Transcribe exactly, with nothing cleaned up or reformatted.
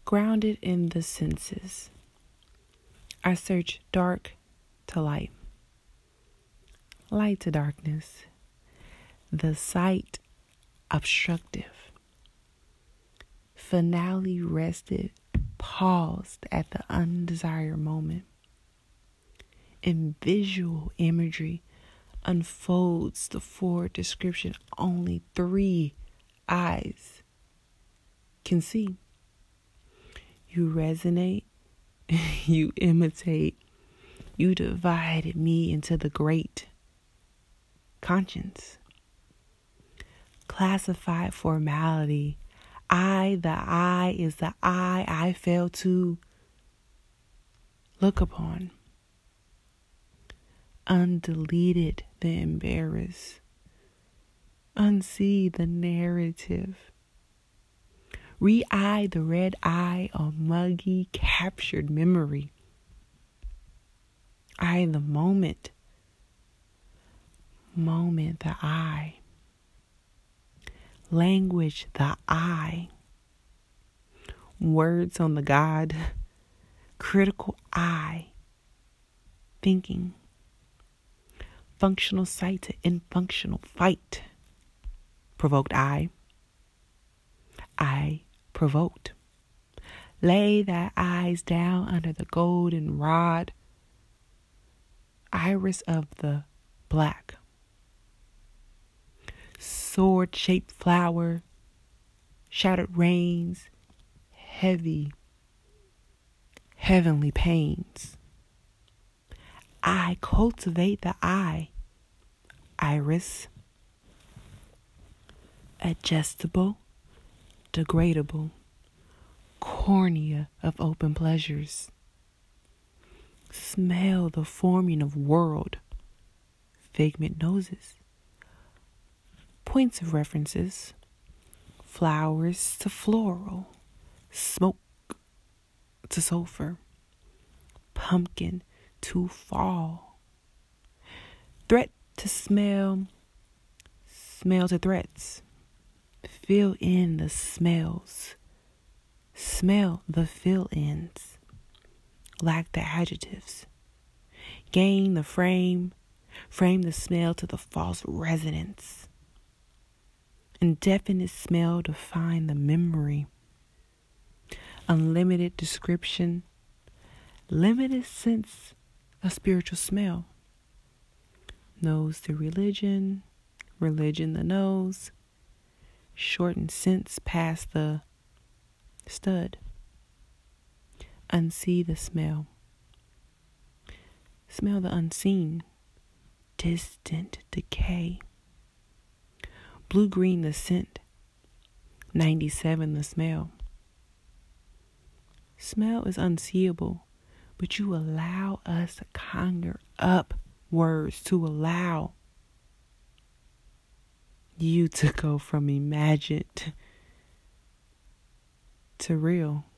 Grounded in the senses, I search dark to light, light to darkness, the sight obstructive. Finale rested, paused at the undesired moment. In visual imagery unfolds the forward description only three eyes can see. You resonate, you imitate, you divided me into the great conscience. Classified formality, I, the I is the I I fail to look upon. Undeleted the embarrass, unsee the narrative. Re-eye the red eye on muggy captured memory. I the moment, moment the I. Language the I. Words on the God, critical I. Thinking. Functional sight to infunctional fight. Provoked I. I provoked. Lay thy eyes down under the golden rod. Iris of the black. Sword-shaped flower. Shattered rains. Heavy, heavenly pains. I cultivate the I. Iris. Adjustable, degradable, cornea of open pleasures. Smell the forming of world, figment noses. Points of references, flowers to floral, smoke to sulfur, pumpkin to fall. Threat to smell, smell to threats. Fill in the smells, smell the fill-ins. Lack the adjectives. Gain the frame, frame the smell to the false resonance. Indefinite smell define the memory. Unlimited description, limited sense of spiritual smell. Nose to religion, religion the nose. Shortened sense past the stud. Unsee the smell. Smell the unseen. Distant decay. Blue-green the scent. ninety-seven the smell. Smell is unseeable, but you allow us to conjure up words to allow you to go from imagined to real.